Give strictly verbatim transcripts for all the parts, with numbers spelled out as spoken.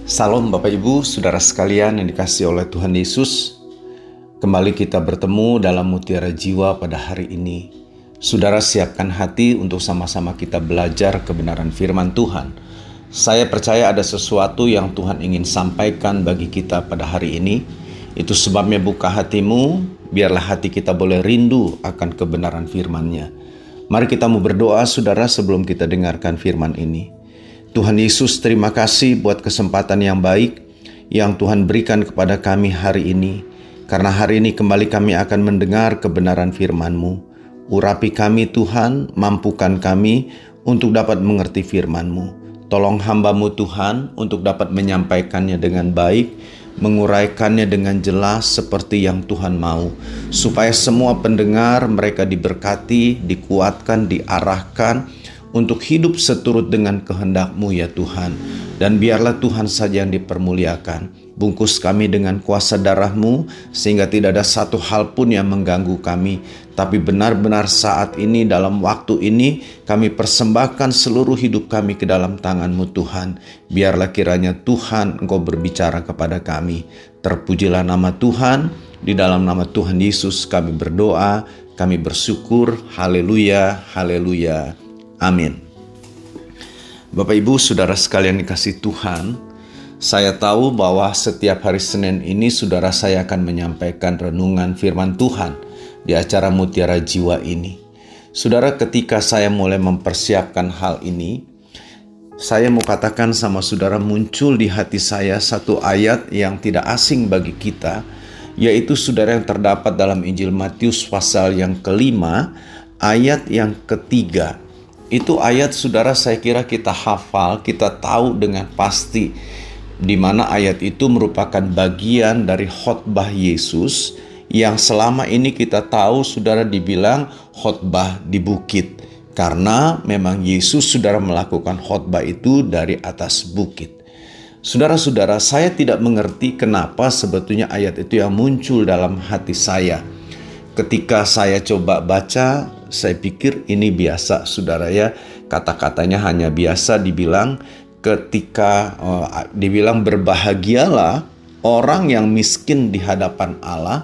Salam Bapak Ibu, Saudara sekalian yang dikasihi oleh Tuhan Yesus. Kembali kita bertemu dalam Mutiara Jiwa pada hari ini. Saudara siapkan hati untuk sama-sama kita belajar kebenaran firman Tuhan. Saya percaya ada sesuatu yang Tuhan ingin sampaikan bagi kita pada hari ini. Itu sebabnya buka hatimu, biarlah hati kita boleh rindu akan kebenaran firman-Nya. Mari kita mau berdoa saudara sebelum kita dengarkan firman ini. Tuhan Yesus, terima kasih buat kesempatan yang baik yang Tuhan berikan kepada kami hari ini. Karena hari ini kembali kami akan mendengar kebenaran firman-Mu. Urapi kami Tuhan, mampukan kami untuk dapat mengerti firman-Mu. Tolong hamba-Mu Tuhan untuk dapat menyampaikannya dengan baik, menguraikannya dengan jelas seperti yang Tuhan mau. Supaya semua pendengar mereka diberkati, dikuatkan, diarahkan, untuk hidup seturut dengan kehendak-Mu ya Tuhan. Dan biarlah Tuhan saja yang dipermuliakan. Bungkus kami dengan kuasa darah-Mu, sehingga tidak ada satu hal pun yang mengganggu kami. Tapi benar-benar saat ini, dalam waktu ini, kami persembahkan seluruh hidup kami ke dalam tangan-Mu Tuhan. Biarlah kiranya Tuhan Engkau berbicara kepada kami. Terpujilah nama Tuhan. Di dalam nama Tuhan Yesus kami berdoa, kami bersyukur. Haleluya, haleluya. Amin. Bapak Ibu Saudara sekalian dikasih Tuhan, saya tahu bahwa setiap hari Senin ini saudara saya akan menyampaikan renungan firman Tuhan di acara Mutiara Jiwa ini. Saudara, ketika saya mulai mempersiapkan hal ini, saya mau katakan sama saudara, muncul di hati saya satu ayat yang tidak asing bagi kita, yaitu saudara yang terdapat dalam Injil Matius pasal yang kelima, ayat yang ketiga. Itu ayat saudara saya kira kita hafal, kita tahu dengan pasti, di mana ayat itu merupakan bagian dari khotbah Yesus yang selama ini kita tahu saudara dibilang khotbah di bukit. Karena memang Yesus saudara melakukan khotbah itu dari atas bukit. Saudara-saudara, saya tidak mengerti kenapa sebetulnya ayat itu yang muncul dalam hati saya. Ketika saya coba baca, saya pikir ini biasa saudara ya, kata-katanya hanya biasa dibilang ketika uh, dibilang berbahagialah orang yang miskin di hadapan Allah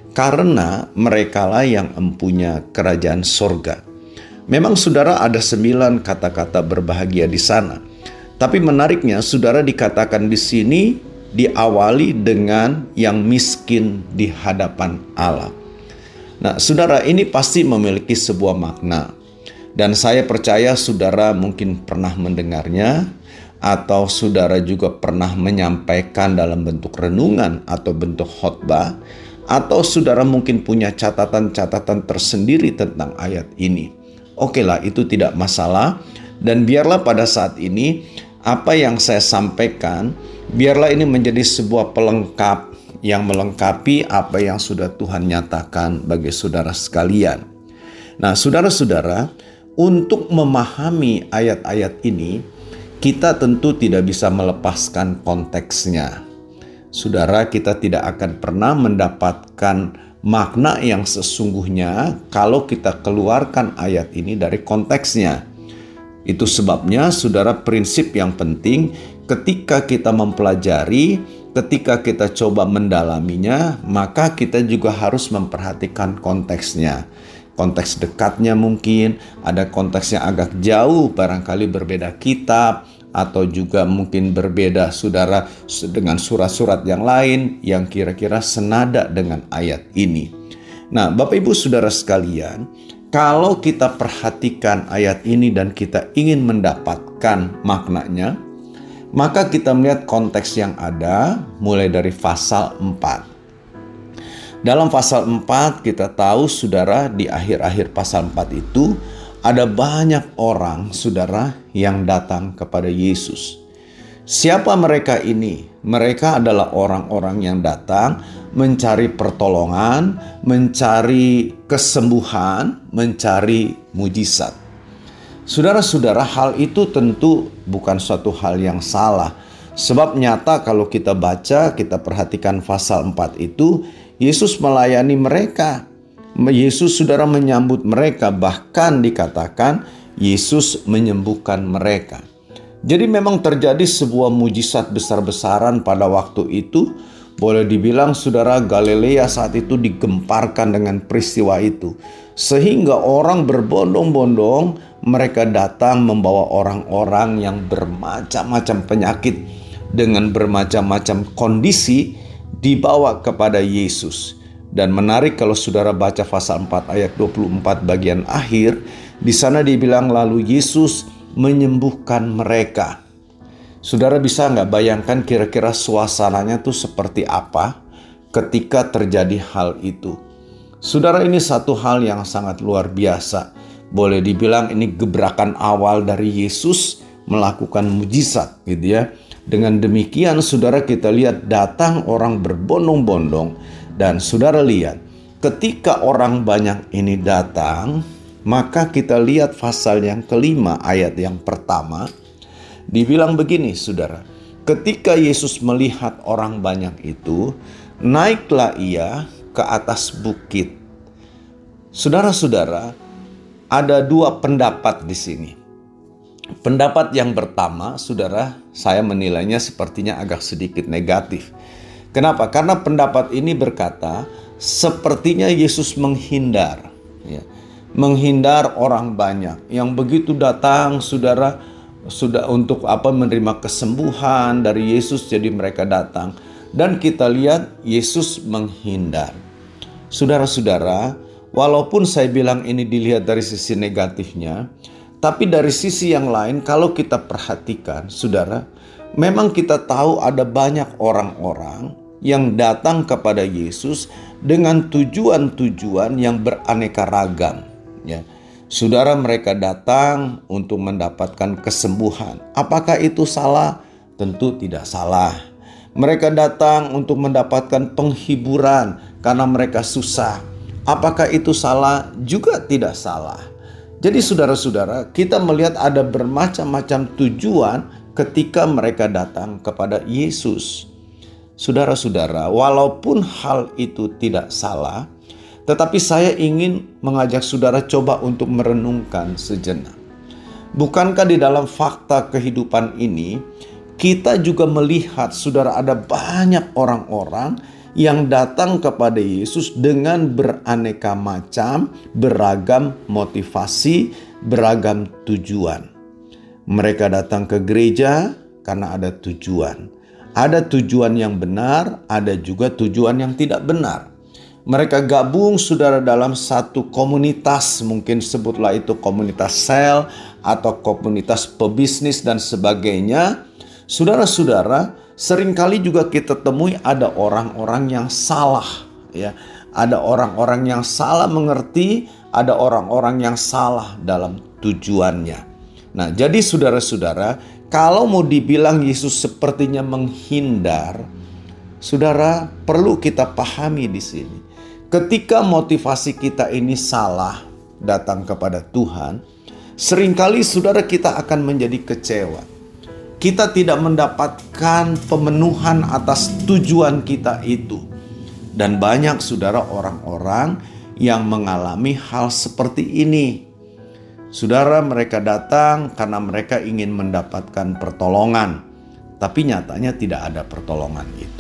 karena merekalah yang mempunyai kerajaan sorga. Memang saudara ada sembilan kata-kata berbahagia di sana. Tapi menariknya saudara dikatakan di sini diawali dengan yang miskin di hadapan Allah. Nah, saudara, ini pasti memiliki sebuah makna. Dan saya percaya saudara mungkin pernah mendengarnya, atau saudara juga pernah menyampaikan dalam bentuk renungan atau bentuk khotbah, atau saudara mungkin punya catatan-catatan tersendiri tentang ayat ini. Oke lah, itu tidak masalah. Dan biarlah pada saat ini, apa yang saya sampaikan, biarlah ini menjadi sebuah pelengkap yang melengkapi apa yang sudah Tuhan nyatakan bagi saudara sekalian. Nah, saudara-saudara, untuk memahami ayat-ayat ini, kita tentu tidak bisa melepaskan konteksnya. Saudara, kita tidak akan pernah mendapatkan makna yang sesungguhnya kalau kita keluarkan ayat ini dari konteksnya. Itu sebabnya, saudara, prinsip yang penting ketika kita mempelajari, ketika kita coba mendalaminya, maka kita juga harus memperhatikan konteksnya. Konteks dekatnya mungkin, ada konteks yang agak jauh, barangkali berbeda kitab, atau juga mungkin berbeda saudara dengan surat-surat yang lain yang kira-kira senada dengan ayat ini. Nah, Bapak Ibu Saudara sekalian, kalau kita perhatikan ayat ini dan kita ingin mendapatkan maknanya, maka kita melihat konteks yang ada mulai dari pasal empat. Dalam pasal empat kita tahu saudara di akhir-akhir pasal empat itu ada banyak orang saudara yang datang kepada Yesus. Siapa mereka ini? Mereka adalah orang-orang yang datang mencari pertolongan, mencari kesembuhan, mencari mujizat. Saudara-saudara, hal itu tentu bukan suatu hal yang salah. Sebab nyata kalau kita baca, kita perhatikan pasal empat itu, Yesus melayani mereka. Yesus saudara menyambut mereka, bahkan dikatakan Yesus menyembuhkan mereka. Jadi memang terjadi sebuah mujizat besar-besaran pada waktu itu. Boleh dibilang saudara, Galilea saat itu digemparkan dengan peristiwa itu. Sehingga orang berbondong-bondong mereka datang membawa orang-orang yang bermacam-macam penyakit dengan bermacam-macam kondisi dibawa kepada Yesus. Dan menarik kalau saudara baca pasal empat ayat dua puluh empat bagian akhir, di sana dibilang lalu Yesus menyembuhkan mereka. Saudara bisa nggak bayangkan kira-kira suasananya tuh seperti apa ketika terjadi hal itu? Saudara, ini satu hal yang sangat luar biasa. Boleh dibilang ini gebrakan awal dari Yesus melakukan mujizat gitu ya. Dengan demikian saudara, kita lihat datang orang berbondong-bondong. Dan saudara lihat ketika orang banyak ini datang, maka kita lihat pasal yang kelima ayat yang pertama. Dibilang begini saudara, ketika Yesus melihat orang banyak itu, naiklah ia ke atas bukit. Saudara-saudara, ada dua pendapat di sini. Pendapat yang pertama, saudara, saya menilainya sepertinya agak sedikit negatif. Kenapa? Karena pendapat ini berkata, sepertinya Yesus menghindar, ya, menghindar orang banyak yang begitu datang, saudara, sudah untuk apa menerima kesembuhan dari Yesus, jadi mereka datang. Dan kita lihat Yesus menghindar. Saudara-saudara, walaupun saya bilang ini dilihat dari sisi negatifnya, tapi dari sisi yang lain kalau kita perhatikan, saudara, memang kita tahu ada banyak orang-orang yang datang kepada Yesus dengan tujuan-tujuan yang beraneka ragam, ya. Saudara, mereka datang untuk mendapatkan kesembuhan. Apakah itu salah? Tentu tidak salah. Mereka datang untuk mendapatkan penghiburan karena mereka susah. Apakah itu salah? Juga tidak salah. Jadi saudara-saudara, kita melihat ada bermacam-macam tujuan ketika mereka datang kepada Yesus. Saudara-saudara, walaupun hal itu tidak salah, tetapi saya ingin mengajak saudara coba untuk merenungkan sejenak. Bukankah di dalam fakta kehidupan ini, kita juga melihat saudara ada banyak orang-orang yang datang kepada Yesus dengan beraneka macam, beragam motivasi, beragam tujuan. Mereka datang ke gereja karena ada tujuan. Ada tujuan yang benar, ada juga tujuan yang tidak benar. Mereka gabung saudara dalam satu komunitas, mungkin sebutlah itu komunitas sel atau komunitas pebisnis dan sebagainya. Saudara-saudara, seringkali juga kita temui ada orang-orang yang salah, ya. Ada orang-orang yang salah mengerti, ada orang-orang yang salah dalam tujuannya. Nah, jadi saudara-saudara, kalau mau dibilang Yesus sepertinya menghindar, saudara, perlu kita pahami di sini. Ketika motivasi kita ini salah datang kepada Tuhan, seringkali saudara kita akan menjadi kecewa. Kita tidak mendapatkan pemenuhan atas tujuan kita itu. Dan banyak saudara orang-orang yang mengalami hal seperti ini. Saudara, mereka datang karena mereka ingin mendapatkan pertolongan, tapi nyatanya tidak ada pertolongan itu.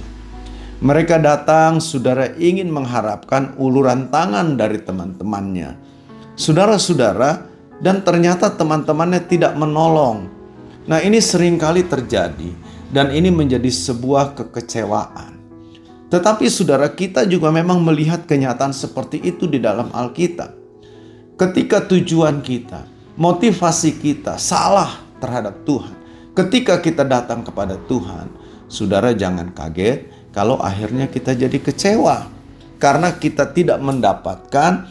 Mereka datang, saudara, ingin mengharapkan uluran tangan dari teman-temannya. Saudara-saudara, dan ternyata teman-temannya tidak menolong. Nah, ini seringkali terjadi dan ini menjadi sebuah kekecewaan. Tetapi saudara, kita juga memang melihat kenyataan seperti itu di dalam Alkitab. Ketika tujuan kita, motivasi kita salah terhadap Tuhan, ketika kita datang kepada Tuhan, saudara jangan kaget kalau akhirnya kita jadi kecewa karena kita tidak mendapatkan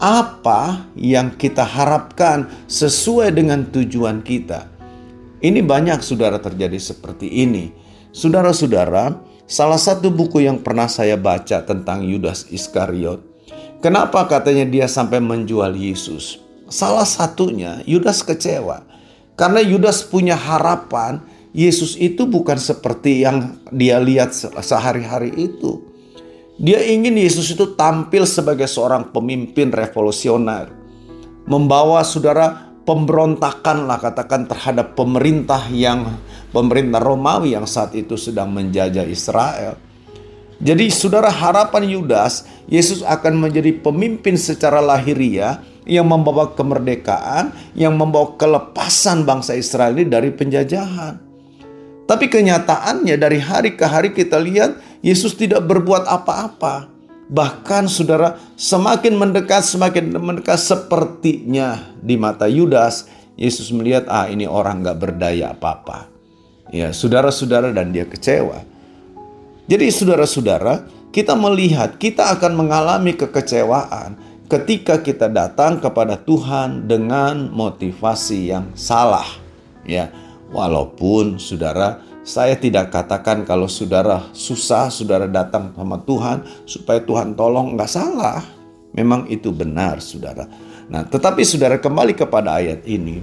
apa yang kita harapkan sesuai dengan tujuan kita. Ini banyak saudara terjadi seperti ini. Saudara-saudara, salah satu buku yang pernah saya baca tentang Yudas Iskariot, kenapa katanya dia sampai menjual Yesus? Salah satunya Yudas kecewa karena Yudas punya harapan Yesus itu bukan seperti yang dia lihat sehari-hari itu. Dia ingin Yesus itu tampil sebagai seorang pemimpin revolusioner, membawa saudara pemberontakan lah katakan terhadap pemerintah yang pemerintah Romawi yang saat itu sedang menjajah Israel. Jadi saudara, harapan Yudas, Yesus akan menjadi pemimpin secara lahiriah yang membawa kemerdekaan, yang membawa kelepasan bangsa Israel ini dari penjajahan. Tapi kenyataannya dari hari ke hari kita lihat Yesus tidak berbuat apa-apa. Bahkan saudara, semakin mendekat, semakin mendekat, sepertinya di mata Yudas, Yesus melihat, ah ini orang gak berdaya apa-apa. Ya, saudara-saudara, dan dia kecewa. Jadi saudara-saudara, kita melihat kita akan mengalami kekecewaan ketika kita datang kepada Tuhan dengan motivasi yang salah. Ya, walaupun saudara, saya tidak katakan kalau saudara susah, saudara datang sama Tuhan supaya Tuhan tolong, nggak salah. Memang itu benar saudara. Nah, tetapi saudara, kembali kepada ayat ini.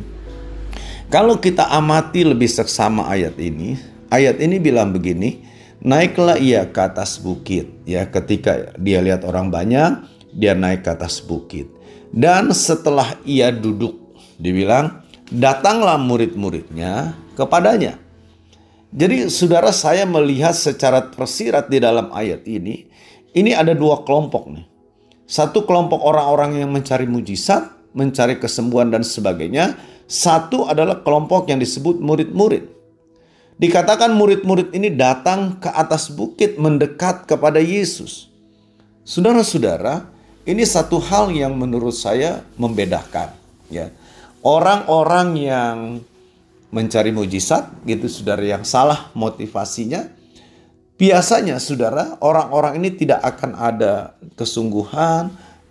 Kalau kita amati lebih seksama ayat ini, ayat ini bilang begini, naiklah ia ke atas bukit. Ya, ketika dia lihat orang banyak, dia naik ke atas bukit. Dan setelah ia duduk, dibilang, datanglah murid-muridnya kepadanya. Jadi saudara, saya melihat secara tersirat di dalam ayat ini, ini ada dua kelompok nih. Satu kelompok orang-orang yang mencari mujizat, mencari kesembuhan dan sebagainya. Satu adalah kelompok yang disebut murid-murid. Dikatakan murid-murid ini datang ke atas bukit mendekat kepada Yesus. Saudara-saudara, ini satu hal yang menurut saya membedakan. Ya, orang-orang yang mencari mujizat, gitu saudara, yang salah motivasinya, biasanya saudara, orang-orang ini tidak akan ada kesungguhan,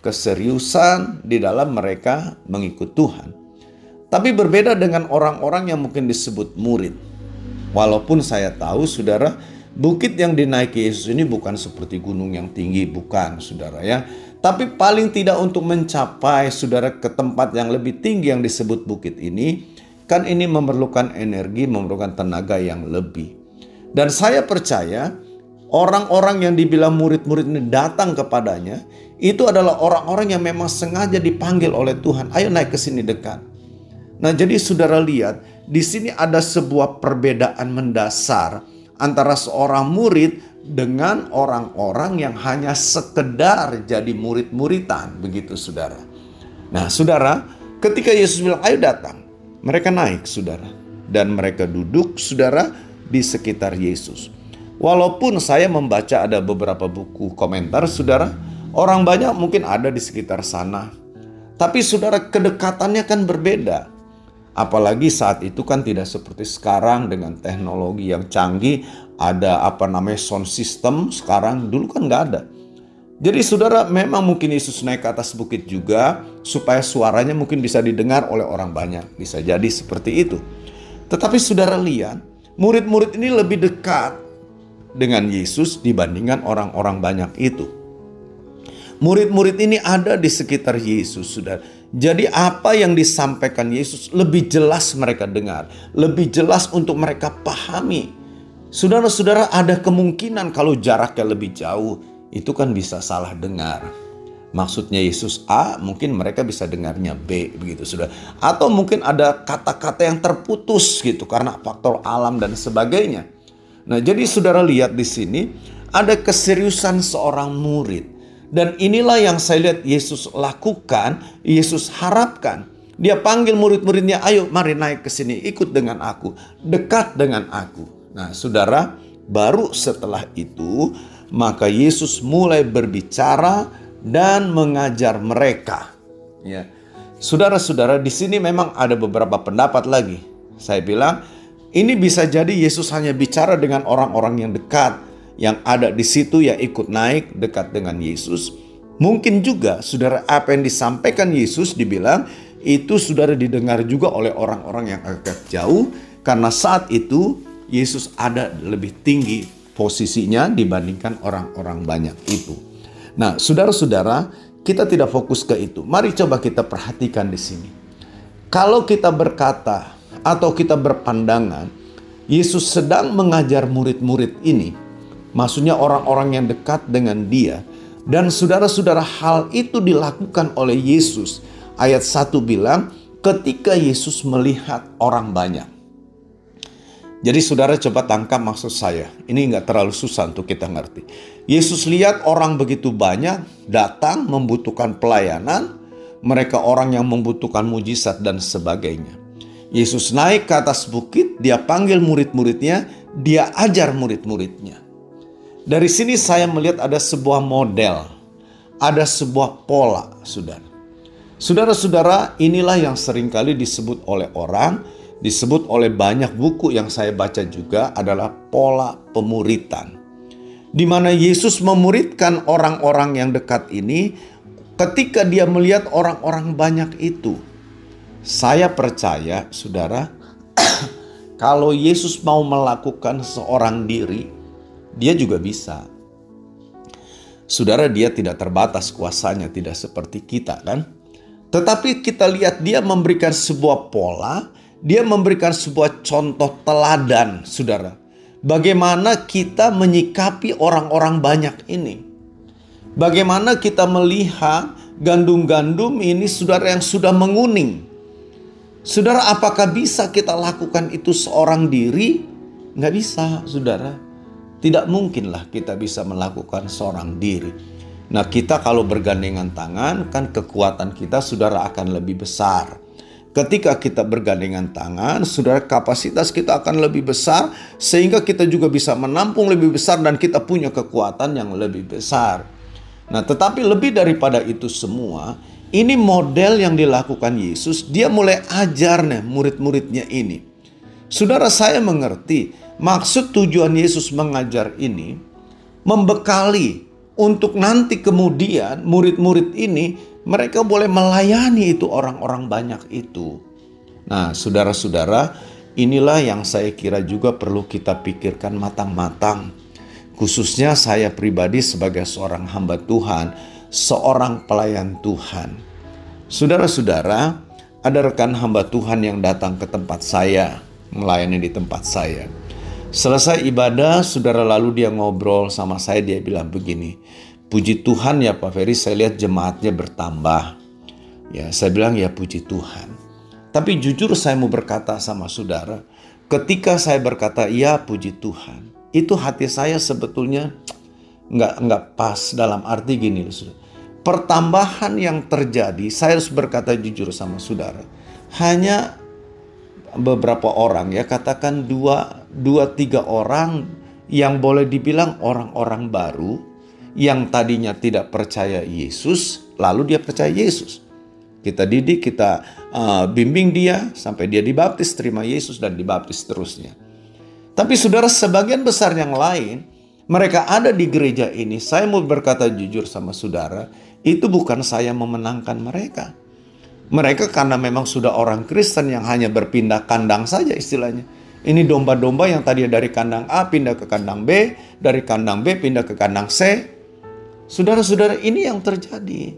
keseriusan di dalam mereka mengikut Tuhan. Tapi berbeda dengan orang-orang yang mungkin disebut murid. Walaupun saya tahu saudara, bukit yang dinaiki Yesus ini bukan seperti gunung yang tinggi, bukan saudara ya. Tapi paling tidak untuk mencapai saudara ke tempat yang lebih tinggi yang disebut bukit ini, kan ini memerlukan energi, memerlukan tenaga yang lebih. Dan saya percaya orang-orang yang dibilang murid-murid ini datang kepadanya, itu adalah orang-orang yang memang sengaja dipanggil oleh Tuhan. Ayo naik ke sini dekat. Nah, jadi saudara lihat, di sini ada sebuah perbedaan mendasar antara seorang murid dengan orang-orang yang hanya sekedar jadi murid-muridan, begitu saudara. Nah, saudara, ketika Yesus bilang, ayo datang, mereka naik, saudara. Dan mereka duduk, saudara, di sekitar Yesus. Walaupun saya membaca ada beberapa buku komentar, saudara, orang banyak mungkin ada di sekitar sana. Tapi saudara, kedekatannya kan berbeda. Apalagi saat itu kan tidak seperti sekarang dengan teknologi yang canggih. Ada apa namanya sound system, sekarang dulu kan nggak ada. Jadi saudara, memang mungkin Yesus naik ke atas bukit juga supaya suaranya mungkin bisa didengar oleh orang banyak. Bisa jadi seperti itu. Tetapi saudara lihat, murid-murid ini lebih dekat dengan Yesus dibandingkan orang-orang banyak itu. Murid-murid ini ada di sekitar Yesus, saudara. Jadi apa yang disampaikan Yesus lebih jelas mereka dengar, lebih jelas untuk mereka pahami. Saudara-saudara, ada kemungkinan kalau jaraknya lebih jauh, itu kan bisa salah dengar. Maksudnya Yesus A, mungkin mereka bisa dengarnya B, begitu saudara. Atau mungkin ada kata-kata yang terputus gitu karena faktor alam dan sebagainya. Nah, jadi saudara lihat di sini ada keseriusan seorang murid. Dan inilah yang saya lihat Yesus lakukan, Yesus harapkan. Dia panggil murid-muridnya, ayo mari naik ke sini, ikut dengan aku, dekat dengan aku. Nah saudara, baru setelah itu, maka Yesus mulai berbicara dan mengajar mereka. Ya, saudara-saudara, di sini memang ada beberapa pendapat lagi. Saya bilang, ini bisa jadi Yesus hanya bicara dengan orang-orang yang dekat, yang ada di situ yang ikut naik dekat dengan Yesus. Mungkin juga saudara, apa yang disampaikan Yesus dibilang itu saudara didengar juga oleh orang-orang yang agak jauh, karena saat itu Yesus ada lebih tinggi posisinya dibandingkan orang-orang banyak itu. Nah, saudara-saudara, kita tidak fokus ke itu. Mari coba kita perhatikan di sini. Kalau kita berkata atau kita berpandangan Yesus sedang mengajar murid-murid ini, maksudnya orang-orang yang dekat dengan dia. Dan saudara-saudara, hal itu dilakukan oleh Yesus. Ayat satu bilang, ketika Yesus melihat orang banyak. Jadi saudara coba tangkap maksud saya. Ini nggak terlalu susah untuk kita ngerti. Yesus lihat orang begitu banyak datang membutuhkan pelayanan. Mereka orang yang membutuhkan mujizat dan sebagainya. Yesus naik ke atas bukit, dia panggil murid-muridnya, dia ajar murid-muridnya. Dari sini saya melihat ada sebuah model, ada sebuah pola, saudara. Saudara-saudara, inilah yang seringkali disebut oleh orang, disebut oleh banyak buku yang saya baca juga adalah pola pemuritan. Di mana Yesus memuridkan orang-orang yang dekat ini ketika dia melihat orang-orang banyak itu. Saya percaya, saudara, kalau Yesus mau melakukan seorang diri, dia juga bisa. Saudara, dia tidak terbatas kuasanya, tidak seperti kita kan. Tetapi kita lihat dia memberikan sebuah pola, dia memberikan sebuah contoh teladan, saudara. Bagaimana kita menyikapi orang-orang banyak ini. Bagaimana kita melihat gandum-gandum ini, saudara, yang sudah menguning. Saudara, apakah bisa kita lakukan itu seorang diri? Nggak bisa, saudara. Tidak mungkinlah kita bisa melakukan seorang diri. Nah, kita kalau bergandengan tangan, kan kekuatan kita, saudara, akan lebih besar. Ketika kita bergandengan tangan, saudara, kapasitas kita akan lebih besar, sehingga kita juga bisa menampung lebih besar dan kita punya kekuatan yang lebih besar. Nah, tetapi lebih daripada itu semua, ini model yang dilakukan Yesus. Dia mulai ajar nih murid-muridnya ini. Saudara, saya mengerti maksud tujuan Yesus mengajar ini membekali untuk nanti kemudian murid-murid ini mereka boleh melayani itu orang-orang banyak itu. Nah, saudara-saudara, inilah yang saya kira juga perlu kita pikirkan matang-matang. Khususnya saya pribadi sebagai seorang hamba Tuhan, seorang pelayan Tuhan. Saudara-saudara, ada rekan hamba Tuhan yang datang ke tempat saya, melayani di tempat saya. Selesai ibadah, saudara, lalu dia ngobrol sama saya, dia bilang begini, puji Tuhan ya Pak Ferry, saya lihat jemaatnya bertambah. Ya, saya bilang ya puji Tuhan. Tapi jujur saya mau berkata sama saudara, ketika saya berkata ya puji Tuhan, itu hati saya sebetulnya nggak nggak pas dalam arti gini, saudara. Pertambahan yang terjadi, saya harus berkata jujur sama saudara, hanya beberapa orang, ya katakan dua, dua tiga orang yang boleh dibilang orang-orang baru yang tadinya tidak percaya Yesus, lalu dia percaya Yesus. Kita didik, kita uh, bimbing dia sampai dia dibaptis, terima Yesus dan dibaptis terusnya. Tapi saudara, sebagian besar yang lain, mereka ada di gereja ini, saya mau berkata jujur sama saudara, itu bukan saya memenangkan mereka. Mereka karena memang sudah orang Kristen yang hanya berpindah kandang saja istilahnya. Ini domba-domba yang tadi dari kandang A pindah ke kandang B, dari kandang B pindah ke kandang C. Saudara-saudara, ini yang terjadi.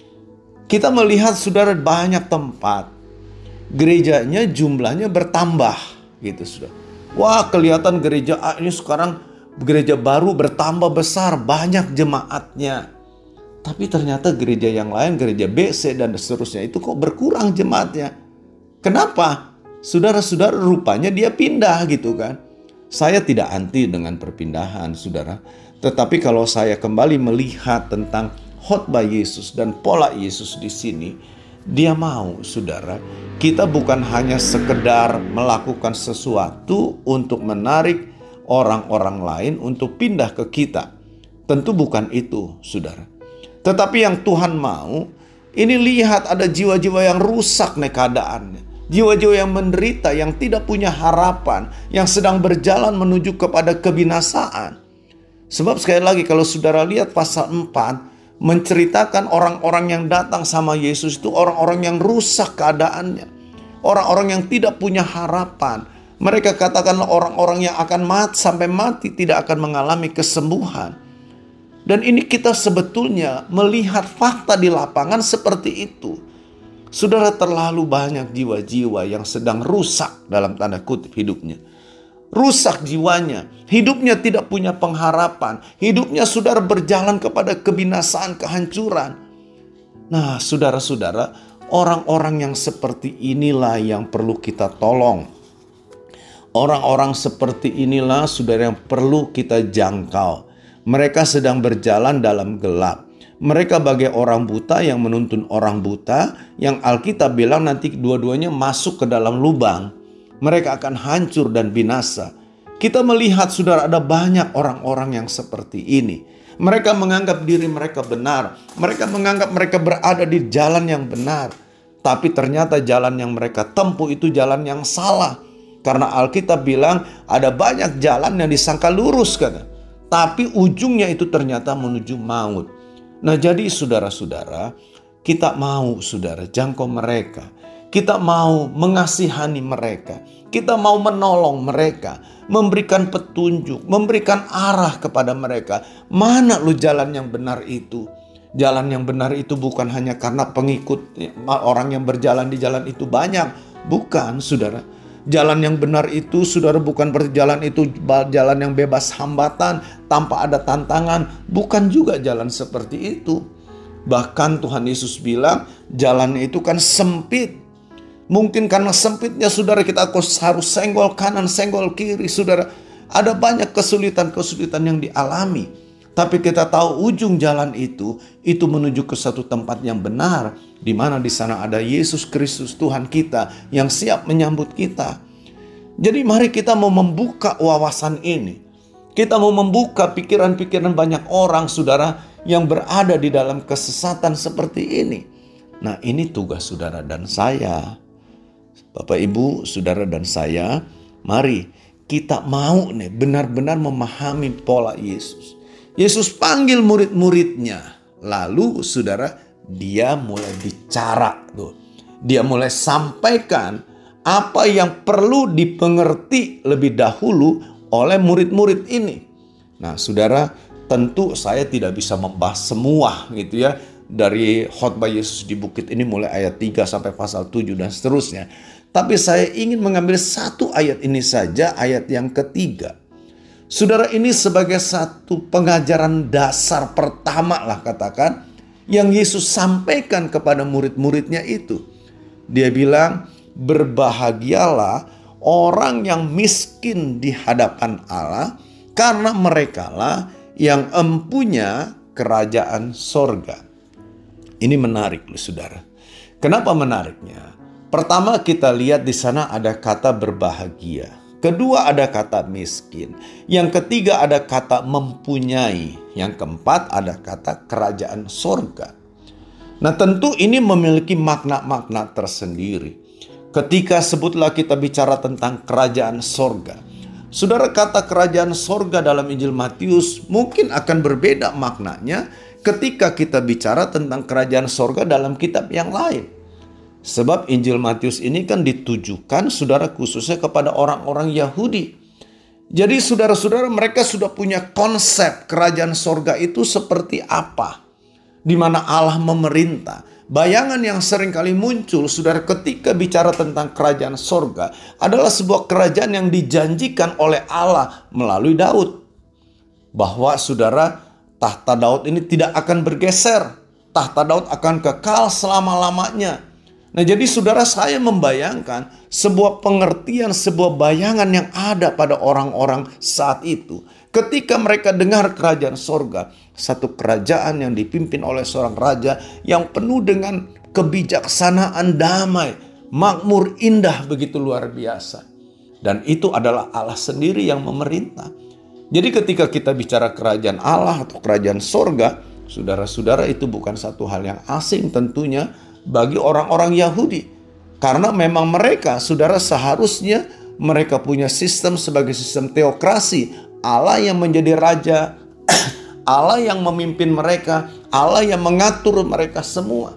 Kita melihat saudara banyak tempat, gerejanya jumlahnya bertambah gitu saudara. Wah, kelihatan gereja A ini sekarang gereja baru bertambah besar, banyak jemaatnya. Tapi ternyata gereja yang lain, gereja B, C, dan seterusnya itu kok berkurang jemaatnya. Kenapa? Saudara-saudara, rupanya dia pindah gitu kan. Saya tidak anti dengan perpindahan, saudara. Tetapi kalau saya kembali melihat tentang khotbah Yesus dan pola Yesus di sini, dia mau, saudara, kita bukan hanya sekedar melakukan sesuatu untuk menarik orang-orang lain untuk pindah ke kita. Tentu bukan itu, saudara. Tetapi yang Tuhan mau, ini lihat ada jiwa-jiwa yang rusak nih keadaannya. Jiwa-jiwa yang menderita, yang tidak punya harapan, yang sedang berjalan menuju kepada kebinasaan. Sebab sekali lagi kalau saudara lihat pasal empat, menceritakan orang-orang yang datang sama Yesus itu orang-orang yang rusak keadaannya. Orang-orang yang tidak punya harapan. Mereka katakanlah orang-orang yang akan mati sampai mati tidak akan mengalami kesembuhan. Dan ini kita sebetulnya melihat fakta di lapangan seperti itu. Saudara, terlalu banyak jiwa-jiwa yang sedang rusak dalam tanda kutip hidupnya. Rusak jiwanya. Hidupnya tidak punya pengharapan. Hidupnya saudara berjalan kepada kebinasaan, kehancuran. Nah, saudara-saudara, Orang-orang yang seperti inilah yang perlu kita tolong. Orang-orang seperti inilah saudara yang perlu kita jangkau. Mereka sedang berjalan dalam gelap. Mereka bagai orang buta yang menuntun orang buta, yang Alkitab bilang nanti dua-duanya masuk ke dalam lubang. Mereka akan hancur dan binasa. Kita melihat saudara ada banyak orang-orang yang seperti ini. Mereka menganggap diri mereka benar. Mereka menganggap mereka berada di jalan yang benar. Tapi ternyata jalan yang mereka tempuh itu jalan yang salah. Karena Alkitab bilang ada banyak jalan yang disangka lurus kan. Tapi ujungnya itu ternyata menuju maut. Nah jadi saudara-saudara, kita mau saudara jangkau mereka. Kita mau mengasihani mereka. Kita mau menolong mereka. Memberikan petunjuk, memberikan arah kepada mereka. Mana lu jalan yang benar itu? Jalan yang benar itu bukan hanya karena pengikut orang yang berjalan di jalan itu banyak. Bukan saudara. Jalan yang benar itu saudara bukan berjalan itu jalan yang bebas hambatan tanpa ada tantangan. Bukan juga jalan seperti itu. Bahkan Tuhan Yesus bilang jalannya itu kan sempit. Mungkin karena sempitnya saudara kita harus senggol kanan, senggol kiri saudara. Ada banyak kesulitan-kesulitan yang dialami. Tapi kita tahu ujung jalan itu, itu menuju ke satu tempat yang benar. Di mana di sana ada Yesus Kristus Tuhan kita yang siap menyambut kita. Jadi mari kita mau membuka wawasan ini. Kita mau membuka pikiran-pikiran banyak orang saudara yang berada di dalam kesesatan seperti ini. Nah ini tugas saudara dan saya. Bapak Ibu, saudara dan saya, mari kita mau nih benar-benar memahami pola Yesus. Yesus panggil murid-muridnya. Lalu saudara, dia mulai bicara tuh. Dia mulai sampaikan apa yang perlu dipengerti lebih dahulu oleh murid-murid ini. Nah, saudara, tentu saya tidak bisa membahas semua gitu ya. Dari khotbah Yesus di bukit ini mulai ayat tiga sampai pasal tujuh dan seterusnya. Tapi saya ingin mengambil satu ayat ini saja, ayat yang ketiga. Saudara, ini sebagai satu pengajaran dasar pertama lah katakan yang Yesus sampaikan kepada murid-muridnya itu. Dia bilang, berbahagialah orang yang miskin di hadapan Allah karena merekalah yang empunya kerajaan sorga. Ini menarik loh saudara. Kenapa menariknya? Pertama kita lihat di sana ada kata berbahagia. Kedua ada kata miskin. Yang ketiga ada kata mempunyai. Yang keempat ada kata kerajaan sorga. Nah tentu ini memiliki makna-makna tersendiri. Ketika sebutlah kita bicara tentang kerajaan sorga. Saudara, kata kerajaan sorga dalam Injil Matius mungkin akan berbeda maknanya ketika kita bicara tentang kerajaan sorga dalam kitab yang lain. Sebab Injil Matius ini kan ditujukan saudara khususnya kepada orang-orang Yahudi. Jadi saudara-saudara mereka sudah punya konsep kerajaan sorga itu seperti apa. Di mana Allah memerintah. Bayangan yang sering kali muncul saudara ketika bicara tentang kerajaan sorga adalah sebuah kerajaan yang dijanjikan oleh Allah melalui Daud. Bahwa saudara tahta Daud ini tidak akan bergeser. Tahta Daud akan kekal selama-lamanya. Nah jadi saudara saya membayangkan sebuah pengertian, sebuah bayangan yang ada pada orang-orang saat itu. Ketika mereka dengar kerajaan sorga, satu kerajaan yang dipimpin oleh seorang raja yang penuh dengan kebijaksanaan damai, makmur indah begitu luar biasa. Dan itu adalah Allah sendiri yang memerintah. Jadi ketika kita bicara kerajaan Allah atau kerajaan sorga, saudara-saudara itu bukan satu hal yang asing tentunya bagi orang-orang Yahudi. Karena memang mereka, saudara seharusnya mereka punya sistem sebagai sistem teokrasi. Allah yang menjadi raja, Allah yang memimpin mereka, Allah yang mengatur mereka semua.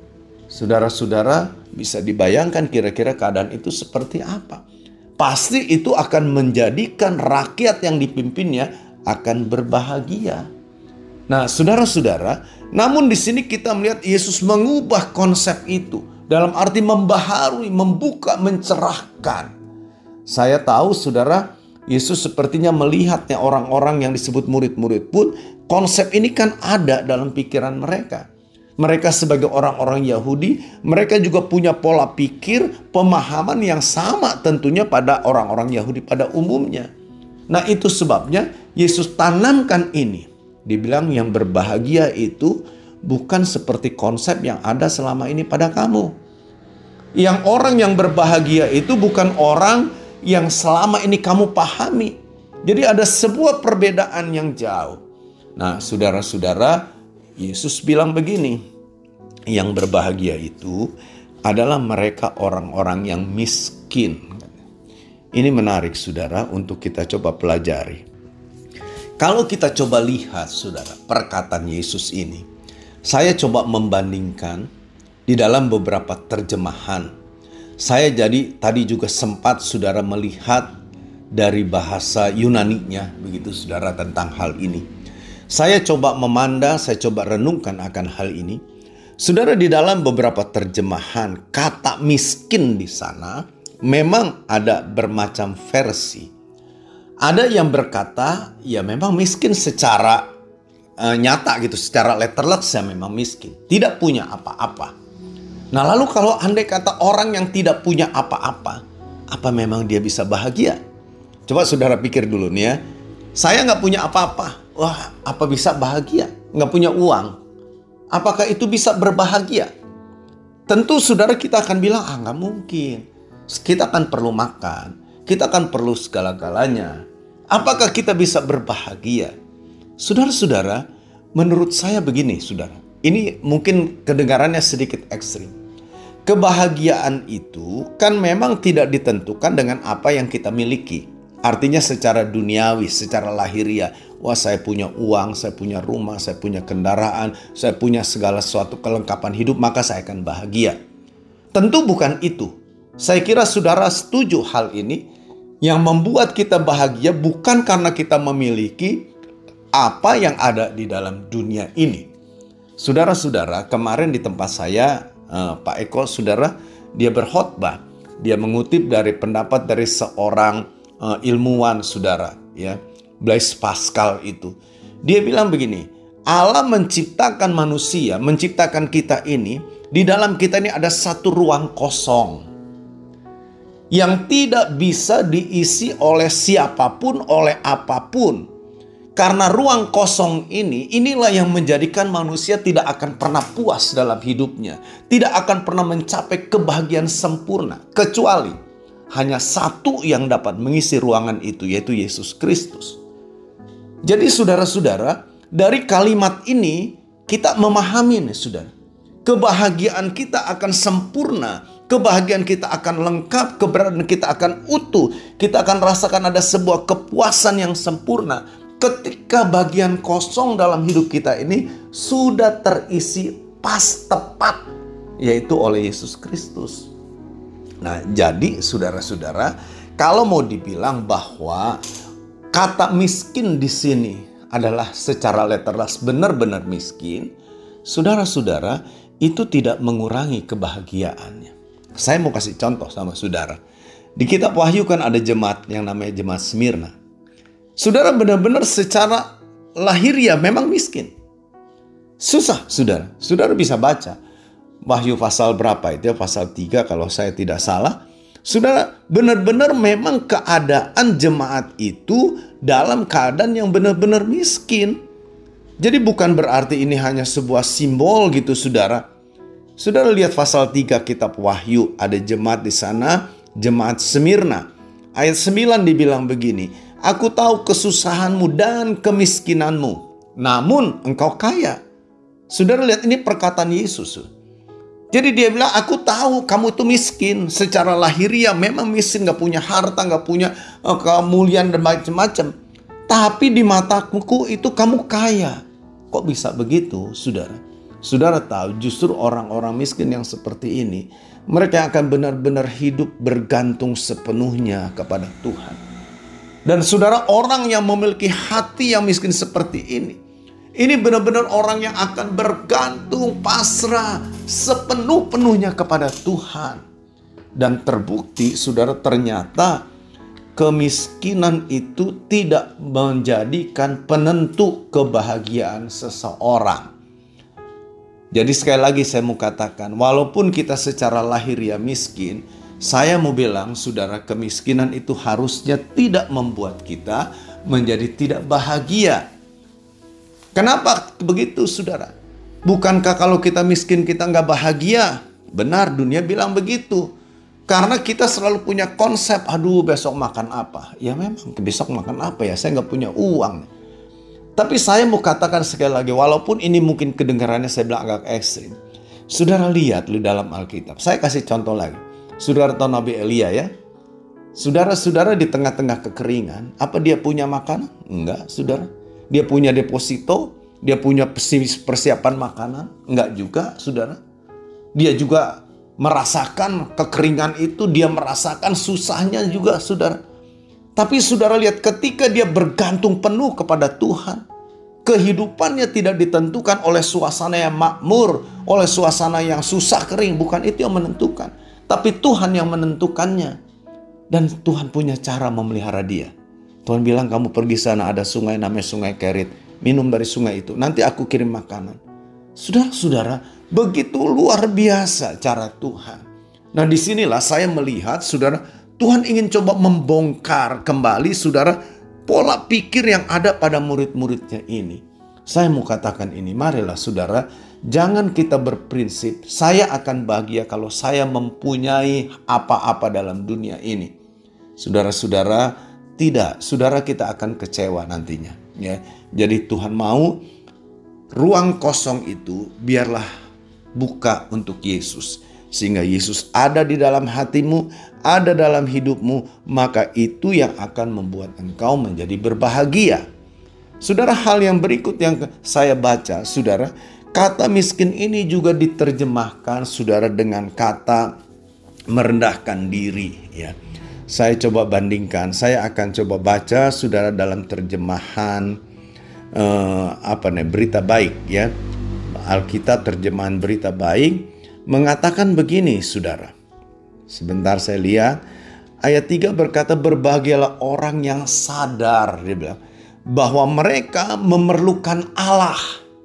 Saudara-saudara bisa dibayangkan kira-kira keadaan itu seperti apa. Pasti itu akan menjadikan rakyat yang dipimpinnya akan berbahagia. Nah, saudara-saudara, namun di sini kita melihat Yesus mengubah konsep itu dalam arti membaharui, membuka, mencerahkan. Saya tahu, saudara, Yesus sepertinya melihatnya orang-orang yang disebut murid-murid pun konsep ini kan ada dalam pikiran mereka. Mereka sebagai orang-orang Yahudi, mereka juga punya pola pikir, pemahaman yang sama tentunya pada orang-orang Yahudi pada umumnya. Nah, itu sebabnya Yesus tanamkan ini. Dibilang yang berbahagia itu bukan seperti konsep yang ada selama ini pada kamu. Yang orang yang berbahagia itu bukan orang yang selama ini kamu pahami. Jadi ada sebuah perbedaan yang jauh. Nah, saudara-saudara, Yesus bilang begini, yang berbahagia itu adalah mereka orang-orang yang miskin. Ini menarik, saudara, untuk kita coba pelajari. Kalau kita coba lihat, saudara, perkataan Yesus ini, saya coba membandingkan di dalam beberapa terjemahan. Saya jadi tadi juga sempat, saudara, melihat dari bahasa Yunaninya, begitu, saudara, tentang hal ini. Saya coba memandang, saya coba renungkan akan hal ini. Saudara, di dalam beberapa terjemahan, kata miskin di sana memang ada bermacam versi. Ada yang berkata, ya memang miskin secara uh, nyata gitu, secara letterless ya memang miskin. Tidak punya apa-apa. Nah, lalu kalau andai kata orang yang tidak punya apa-apa, apa memang dia bisa bahagia? Coba saudara pikir dulu nih ya. Saya nggak punya apa-apa. Wah, apa bisa bahagia? Nggak punya uang. Apakah itu bisa berbahagia? Tentu saudara kita akan bilang, ah nggak mungkin. Kita akan perlu makan. Kita akan perlu segala-galanya. Apakah kita bisa berbahagia? Saudara-saudara, menurut saya begini, saudara. Ini mungkin kedengarannya sedikit ekstrim. Kebahagiaan itu kan memang tidak ditentukan dengan apa yang kita miliki. Artinya secara duniawi, secara lahiriah. Wah, saya punya uang, saya punya rumah, saya punya kendaraan, saya punya segala sesuatu kelengkapan hidup, maka saya akan bahagia. Tentu bukan itu. Saya kira saudara setuju hal ini. Yang membuat kita bahagia bukan karena kita memiliki apa yang ada di dalam dunia ini. Saudara-saudara, kemarin di tempat saya, eh, Pak Eko, saudara, dia berkhotbah. Dia mengutip dari pendapat dari seorang uh, ilmuwan, saudara, ya, Blaise Pascal itu. Dia bilang begini, Allah menciptakan manusia, menciptakan kita ini, di dalam kita ini ada satu ruang kosong yang tidak bisa diisi oleh siapapun, oleh apapun. Karena ruang kosong ini, inilah yang menjadikan manusia tidak akan pernah puas dalam hidupnya. Tidak akan pernah mencapai kebahagiaan sempurna. Kecuali hanya satu yang dapat mengisi ruangan itu, yaitu Yesus Kristus. Jadi saudara-saudara, dari kalimat ini kita memahami nih saudara. Kebahagiaan kita akan sempurna. Kebahagiaan kita akan lengkap. Keberadaan kita akan utuh. Kita akan rasakan ada sebuah kepuasan yang sempurna. Ketika bagian kosong dalam hidup kita ini sudah terisi pas tepat, yaitu oleh Yesus Kristus. Nah, jadi saudara-saudara, kalau mau dibilang bahwa kata miskin di sini adalah secara letterless benar-benar miskin, saudara-saudara, itu tidak mengurangi kebahagiaannya. Saya mau kasih contoh sama saudara. Di kitab Wahyu kan ada jemaat yang namanya jemaat Smyrna. Saudara benar-benar secara lahiriah memang miskin. Susah, saudara. Saudara bisa baca. Wahyu pasal berapa itu ya? Pasal tiga kalau saya tidak salah. Saudara, benar-benar memang keadaan jemaat itu dalam keadaan yang benar-benar miskin. Jadi bukan berarti ini hanya sebuah simbol gitu, saudara. Saudara lihat pasal tiga kitab Wahyu. Ada jemaat di sana, jemaat Smyrna. Ayat sembilan dibilang begini. Aku tahu kesusahanmu dan kemiskinanmu, namun engkau kaya. Saudara lihat, ini perkataan Yesus. Jadi dia bilang, aku tahu kamu itu miskin. Secara lahiriah memang miskin, gak punya harta, gak punya uh, kemuliaan dan macam-macam. Tapi di mataku itu kamu kaya. Kok bisa begitu, saudara? Saudara tahu justru orang-orang miskin yang seperti ini, mereka akan benar-benar hidup bergantung sepenuhnya kepada Tuhan. Dan saudara, orang yang memiliki hati yang miskin seperti ini, ini benar-benar orang yang akan bergantung pasrah sepenuh-penuhnya kepada Tuhan. Dan terbukti, saudara, ternyata kemiskinan itu tidak menjadikan penentu kebahagiaan seseorang. Jadi sekali lagi saya mau katakan, walaupun kita secara lahiriah miskin, saya mau bilang, saudara, kemiskinan itu harusnya tidak membuat kita menjadi tidak bahagia. Kenapa begitu, saudara? Bukankah kalau kita miskin kita nggak bahagia? Benar, dunia bilang begitu. Karena kita selalu punya konsep, aduh besok makan apa? Ya memang, besok makan apa ya? Saya nggak punya uang. Tapi saya mau katakan sekali lagi, walaupun ini mungkin kedengarannya saya bilang agak ekstrim. Saudara lihat di dalam Alkitab. Saya kasih contoh lagi. Saudara tahu Nabi Elia ya? Saudara-saudara di tengah-tengah kekeringan, apa dia punya makanan? Enggak, saudara. Dia punya deposito, dia punya persiapan makanan? Enggak juga, saudara. Dia juga merasakan kekeringan itu, dia merasakan susahnya juga, saudara. Tapi saudara lihat, ketika dia bergantung penuh kepada Tuhan, kehidupannya tidak ditentukan oleh suasana yang makmur, oleh suasana yang susah kering. Bukan itu yang menentukan, tapi Tuhan yang menentukannya. Dan Tuhan punya cara memelihara dia. Tuhan bilang, kamu pergi sana, ada sungai namanya Sungai Kerit, minum dari sungai itu, nanti aku kirim makanan. Saudara-saudara, begitu luar biasa cara Tuhan. Nah, disinilah saya melihat, saudara, Tuhan ingin coba membongkar kembali, saudara, pola pikir yang ada pada murid-muridnya ini. Saya mau katakan ini, marilah saudara, jangan kita berprinsip, saya akan bahagia kalau saya mempunyai apa-apa dalam dunia ini. Saudara-saudara, tidak, saudara kita akan kecewa nantinya. Ya. Jadi Tuhan mau ruang kosong itu biarlah buka untuk Yesus. Sehingga Yesus ada di dalam hatimu, ada dalam hidupmu, maka itu yang akan membuat engkau menjadi berbahagia. Saudara, hal yang berikut yang saya baca, saudara, kata miskin ini juga diterjemahkan, saudara, dengan kata merendahkan diri. Ya, saya coba bandingkan, saya akan coba baca, saudara, dalam terjemahan eh, apa nih, Berita Baik, ya, Alkitab terjemahan Berita Baik. Mengatakan begini, saudara. Sebentar saya lihat. Ayat tiga berkata, berbahagialah orang yang sadar, dia bilang, bahwa mereka memerlukan Allah.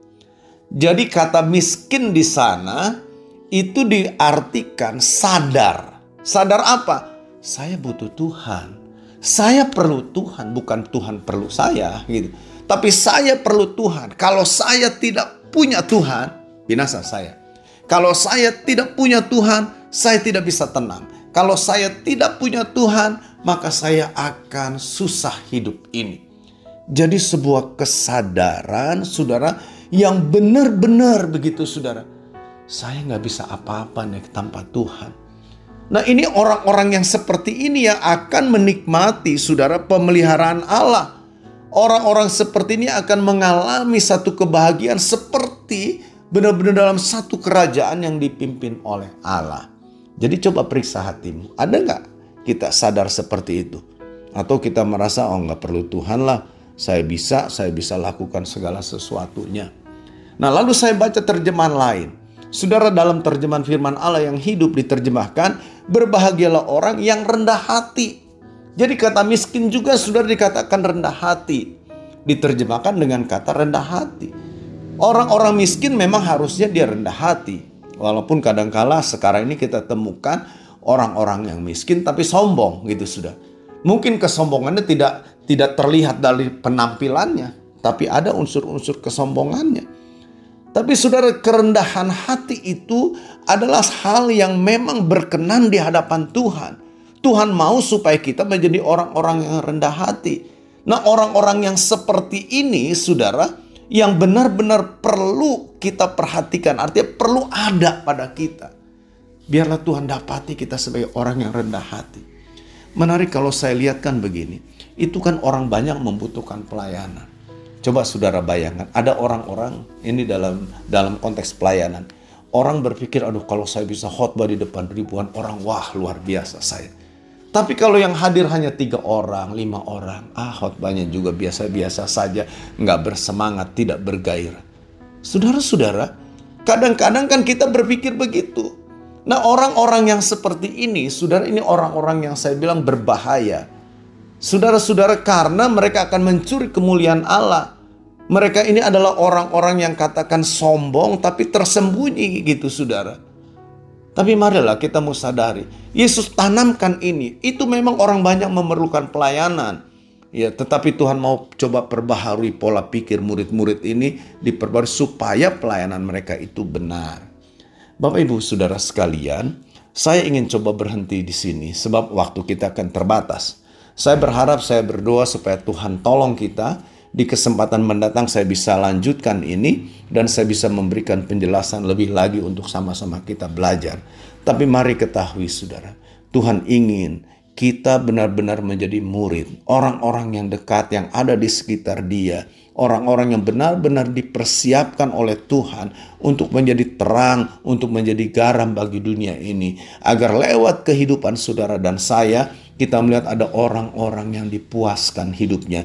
Jadi kata miskin di sana itu diartikan sadar. Sadar apa? Saya butuh Tuhan. Saya perlu Tuhan, bukan Tuhan perlu saya gitu. Tapi saya perlu Tuhan. Kalau saya tidak punya Tuhan, binasa saya. Kalau saya tidak punya Tuhan, saya tidak bisa tenang. Kalau saya tidak punya Tuhan, maka saya akan susah hidup ini. Jadi sebuah kesadaran, saudara, yang benar-benar begitu, saudara. Saya nggak bisa apa-apa nih tanpa Tuhan. Nah, ini orang-orang yang seperti ini yang akan menikmati, saudara, pemeliharaan Allah. Orang-orang seperti ini akan mengalami satu kebahagiaan seperti benar-benar dalam satu kerajaan yang dipimpin oleh Allah. Jadi coba periksa hatimu. Ada nggak kita sadar seperti itu? Atau kita merasa, oh nggak perlu Tuhan lah. Saya bisa, saya bisa lakukan segala sesuatunya. Nah, lalu saya baca terjemahan lain. Saudara, dalam terjemahan firman Allah yang hidup diterjemahkan, berbahagialah orang yang rendah hati. Jadi kata miskin juga saudara dikatakan rendah hati. Diterjemahkan dengan kata rendah hati. Orang-orang miskin memang harusnya dia rendah hati. Walaupun kadangkala sekarang ini kita temukan orang-orang yang miskin tapi sombong gitu sudah. Mungkin kesombongannya tidak tidak terlihat dari penampilannya, tapi ada unsur-unsur kesombongannya. Tapi saudara, kerendahan hati itu adalah hal yang memang berkenan di hadapan Tuhan. Tuhan mau supaya kita menjadi orang-orang yang rendah hati. Nah, orang-orang yang seperti ini, saudara, yang benar-benar perlu kita perhatikan, artinya perlu ada pada kita. Biarlah Tuhan dapati kita sebagai orang yang rendah hati. Menarik kalau saya lihat kan begini, itu kan orang banyak membutuhkan pelayanan. Coba saudara bayangkan, ada orang-orang ini dalam dalam konteks pelayanan. Orang berpikir, aduh kalau saya bisa khotbah di depan ribuan orang, wah luar biasa saya. Tapi kalau yang hadir hanya tiga orang, lima orang, ah khotbahnya juga biasa-biasa saja, nggak bersemangat, tidak bergairah. Saudara-saudara, kadang-kadang kan kita berpikir begitu. Nah, orang-orang yang seperti ini, saudara, ini orang-orang yang saya bilang berbahaya. Saudara-saudara, karena mereka akan mencuri kemuliaan Allah. Mereka ini adalah orang-orang yang katakan sombong tapi tersembunyi gitu saudara. Tapi marilah kita mau sadari, Yesus tanamkan ini. Itu memang orang banyak memerlukan pelayanan. Ya, tetapi Tuhan mau coba perbaharui pola pikir murid-murid ini, diperbarui supaya pelayanan mereka itu benar. Bapak Ibu Saudara sekalian, saya ingin coba berhenti di sini sebab waktu kita akan terbatas. Saya berharap, saya berdoa supaya Tuhan tolong kita. Di kesempatan mendatang saya bisa lanjutkan ini dan saya bisa memberikan penjelasan lebih lagi untuk sama-sama kita belajar. Tapi mari ketahui saudara, Tuhan ingin kita benar-benar menjadi murid, orang-orang yang dekat yang ada di sekitar dia, orang-orang yang benar-benar dipersiapkan oleh Tuhan untuk menjadi terang, untuk menjadi garam bagi dunia ini, agar lewat kehidupan saudara dan saya kita melihat ada orang-orang yang dipuaskan hidupnya,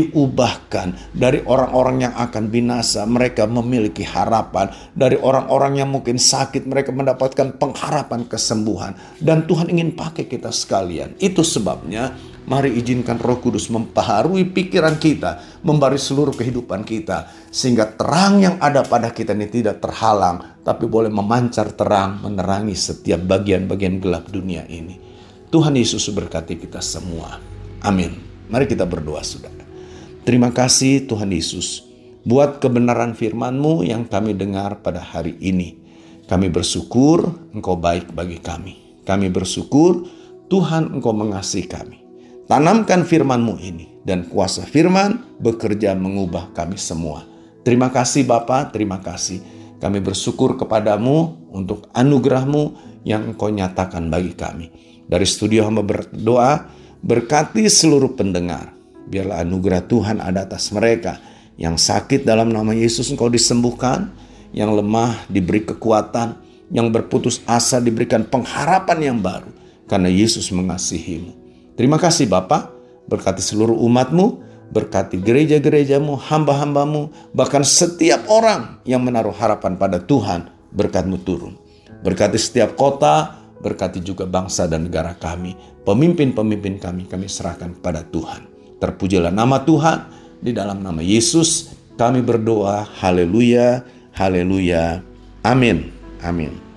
diubahkan dari orang-orang yang akan binasa, mereka memiliki harapan. Dari orang-orang yang mungkin sakit, mereka mendapatkan pengharapan kesembuhan. Dan Tuhan ingin pakai kita sekalian. Itu sebabnya mari izinkan Roh Kudus membaharui pikiran kita, memberi seluruh kehidupan kita, sehingga terang yang ada pada kita ini tidak terhalang, tapi boleh memancar terang, menerangi setiap bagian-bagian gelap dunia ini. Tuhan Yesus berkati kita semua. Amin. Mari kita berdoa saudara. Terima kasih Tuhan Yesus buat kebenaran firman-Mu yang kami dengar pada hari ini. Kami bersyukur Engkau baik bagi kami. Kami bersyukur Tuhan Engkau mengasihi kami. Tanamkan firman-Mu ini dan kuasa firman bekerja mengubah kami semua. Terima kasih Bapa, terima kasih. Kami bersyukur kepadamu untuk anugerah-Mu yang Engkau nyatakan bagi kami. Dari studio hamba berdoa, berkati seluruh pendengar. Biarlah anugerah Tuhan ada atas mereka. Yang sakit dalam nama Yesus Engkau disembuhkan. Yang lemah diberi kekuatan. Yang berputus asa diberikan pengharapan yang baru. Karena Yesus mengasihimu. Terima kasih Bapa. Berkati seluruh umat-Mu. Berkati gereja-gereja-Mu, hamba-hamba-Mu. Bahkan setiap orang yang menaruh harapan pada Tuhan. Berkat-Mu turun. Berkati setiap kota. Berkati juga bangsa dan negara kami. Pemimpin-pemimpin kami, kami serahkan kepada Tuhan. Terpujilah nama Tuhan. Di dalam nama Yesus kami berdoa. Haleluya, haleluya. Amin, amin.